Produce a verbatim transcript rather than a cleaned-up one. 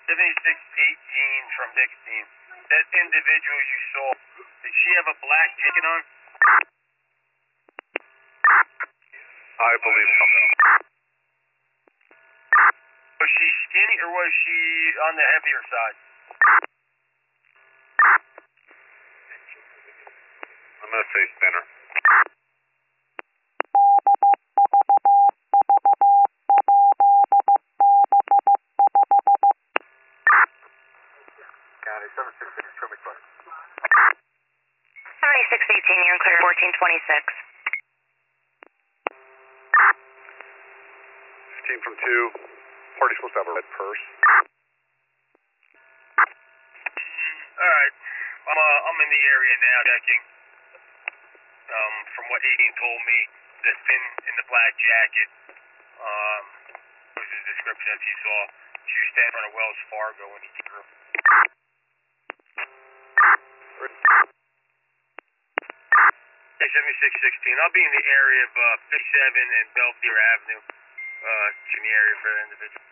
seventy-six eighteen from sixteen. That individual you saw, did she have a black jacket on? I believe so. Was she skinny or was she on the heavier side? I'm going to say thinner. County seven six six, show me clear. seventy-six eighteen, you're clear, fourteen twenty-six. fifteen from two. Party's supposed to have a red purse. Alright. I'm, uh, I'm in the area now checking. Um, from what eighteen told me, the thin in the black jacket, um, was the description that you saw. She was standing in front of Wells Fargo when he came through. Hey, seventy-six sixteen. I'll be in the area of uh, fifty-seven and Belvedere Avenue, uh, in the area for that individual.